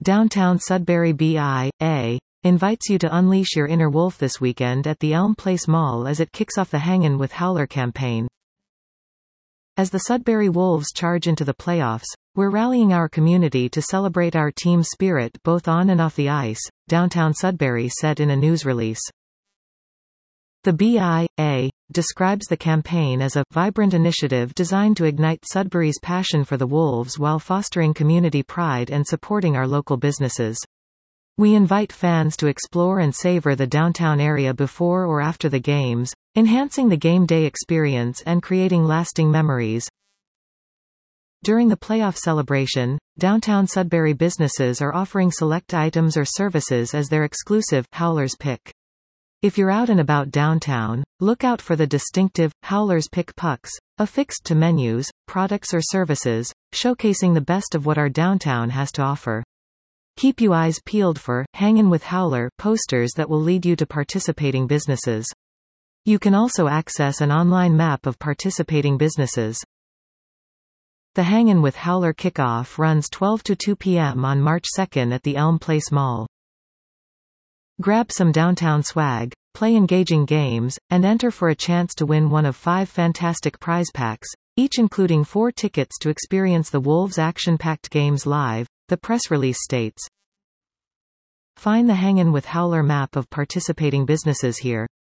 Downtown Sudbury BIA invites you to unleash your inner wolf this weekend at the Elm Place Mall as it kicks off the Hangin' with Howler campaign. As the Sudbury Wolves charge into the playoffs, we're rallying our community to celebrate our team's spirit both on and off the ice, Downtown Sudbury said in a news release. The BIA describes the campaign as a vibrant initiative designed to ignite Sudbury's passion for the Wolves while fostering community pride and supporting our local businesses. We invite fans to explore and savor the downtown area before or after the games, enhancing the game day experience and creating lasting memories. During the playoff celebration, downtown Sudbury businesses are offering select items or services as their exclusive Howler's Pick. If you're out and about downtown, look out for the distinctive Howler's Pick pucks, affixed to menus, products or services, showcasing the best of what our downtown has to offer. Keep your eyes peeled for Hangin' with Howler posters that will lead you to participating businesses. You can also access an online map of participating businesses. The Hangin' with Howler kickoff runs 12 to 2 p.m. on March 2nd at the Elm Place Mall. Grab some downtown swag, play engaging games, and enter for a chance to win one of 5 fantastic prize packs, each including 4 tickets to experience the Wolves' action-packed games live, the press release states. Find the Hangin' with Howler map of participating businesses here.